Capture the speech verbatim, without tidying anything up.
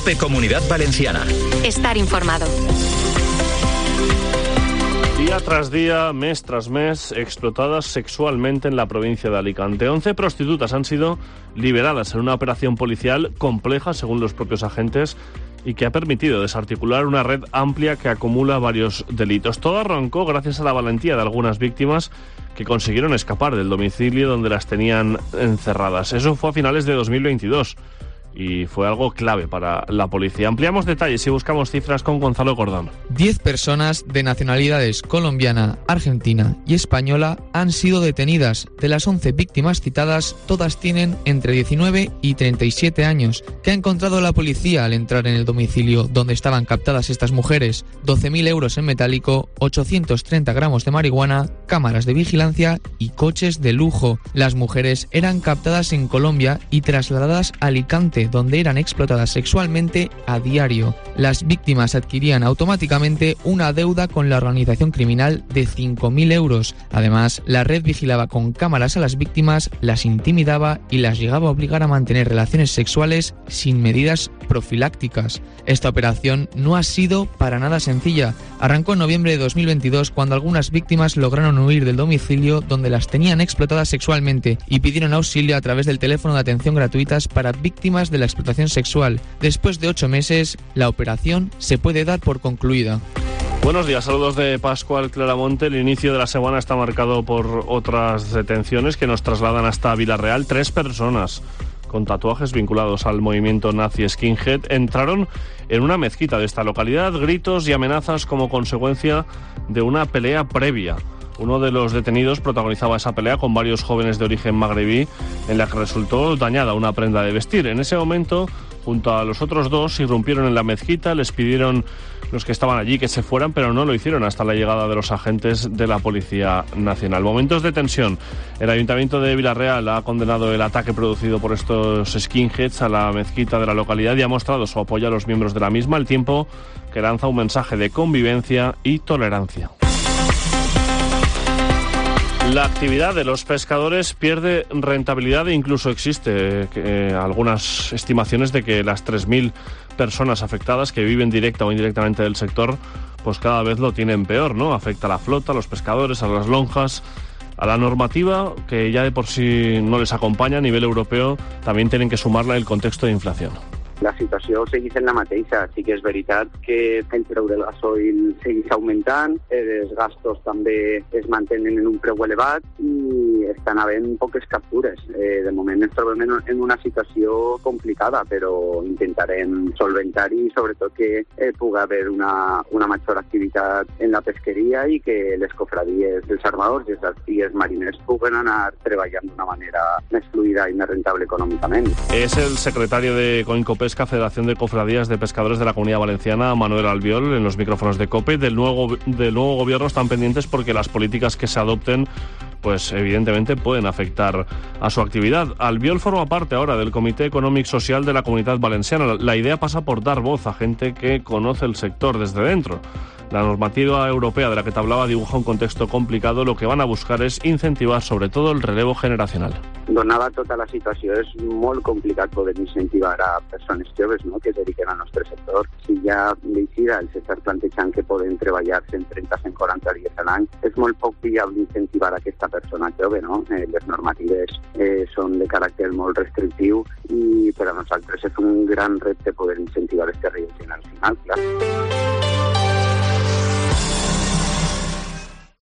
COPE Comunidad Valenciana. Estar informado. Día tras día, mes tras mes, explotadas sexualmente en la provincia de Alicante. once prostitutas han sido liberadas en una operación policial compleja, según los propios agentes, y que ha permitido desarticular una red amplia que acumula varios delitos. Todo arrancó gracias a la valentía de algunas víctimas que consiguieron escapar del domicilio donde las tenían encerradas. Eso fue a finales de dos mil veintidós. Y fue algo clave para la policía. Ampliamos detalles y buscamos cifras con Gonzalo Cordón. Diez personas de nacionalidades colombiana, argentina y española han sido detenidas. De las once víctimas citadas, todas tienen entre diecinueve y treinta y siete años. ¿Qué ha encontrado la policía al entrar en el domicilio donde estaban captadas estas mujeres? doce mil euros en metálico, ochocientos treinta gramos de marihuana, cámaras de vigilancia y coches de lujo. Las mujeres eran captadas en Colombia y trasladadas a Alicante, donde eran explotadas sexualmente a diario. Las víctimas adquirían automáticamente una deuda con la organización criminal de cinco mil euros. Además, la red vigilaba con cámaras a las víctimas, las intimidaba y las llegaba a obligar a mantener relaciones sexuales sin medidas profilácticas. Esta operación no ha sido para nada sencilla. Arrancó en noviembre de dos mil veintidós, cuando algunas víctimas lograron huir del domicilio donde las tenían explotadas sexualmente y pidieron auxilio a través del teléfono de atención gratuitas para víctimas de la explotación sexual. Después de ocho meses, la operación se puede dar por concluida. Buenos días, saludos de Pascual Claramonte. El inicio de la semana está marcado por otras detenciones que nos trasladan hasta Vilarreal. Tres personas con tatuajes vinculados al movimiento nazi skinhead entraron en una mezquita de esta localidad. Gritos y amenazas como consecuencia de una pelea previa. Uno de los detenidos protagonizaba esa pelea con varios jóvenes de origen magrebí, en la que resultó dañada una prenda de vestir. En ese momento, junto a los otros dos, irrumpieron en la mezquita, les pidieron los que estaban allí que se fueran, pero no lo hicieron hasta la llegada de los agentes de la Policía Nacional. Momentos de tensión. El Ayuntamiento de Vilarreal ha condenado el ataque producido por estos skinheads a la mezquita de la localidad y ha mostrado su apoyo a los miembros de la misma, al tiempo que lanza un mensaje de convivencia y tolerancia. La actividad de los pescadores pierde rentabilidad e incluso existe eh, algunas estimaciones de que las tres mil personas afectadas que viven directa o indirectamente del sector, pues cada vez lo tienen peor, ¿no? Afecta a la flota, a los pescadores, a las lonjas, a la normativa que ya de por sí no les acompaña a nivel europeo. También tienen que sumarla el contexto de inflación. La situació segueix en la mateixa. Sí que és veritat que el preu del gasoil segueix augmentant, els gastos també es mantenen en un preu elevat i estan havent poques captures. Eh, de moment ens trobem en, en una situació complicada, però intentarem solventar-hi i sobretot que eh, pugui haver una, una major activitat en la pesqueria i que les cofradies dels armadors i els artigues mariners puguen anar treballant d'una manera més fluida i més rentable econòmicament. És el secretario de Coincopesca, Federación de Cofradías de Pescadores de la Comunidad Valenciana, Manuel Albiol, en los micrófonos de COPE. Del nuevo, del nuevo gobierno están pendientes porque las políticas que se adopten, pues evidentemente pueden afectar a su actividad. Albiol forma parte ahora del Comité Económic Social de la Comunidad Valenciana. La idea pasa por dar voz a gente que conoce el sector desde dentro. La normativa europea de la que te hablaba dibuja un contexto complicado. Lo que van a buscar es incentivar sobre todo el relevo generacional. Donada tota la situació, és molt complicat poder incentivar a persones joves, no?, que es dediquen al nostre sector. Si ja d'eixida els estar plantejant que poden treballar cent trenta a cent quaranta dies a l'any, és molt poc viable incentivar a aquesta persona jove, no? Eh, les normatives eh, són de caràcter molt restrictiu i per a nosaltres és un gran repte poder incentivar este relleu generacional, clar.